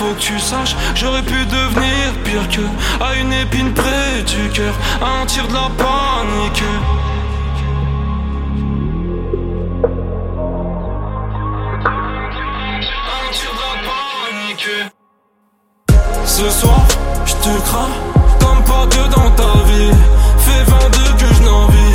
faut que tu saches, j'aurais pu devenir pire que à une épine près du cœur, à un tir de la panique. Ce soir, je te crains comme pas deux dans ta vie. Fais 22 que je n'envie.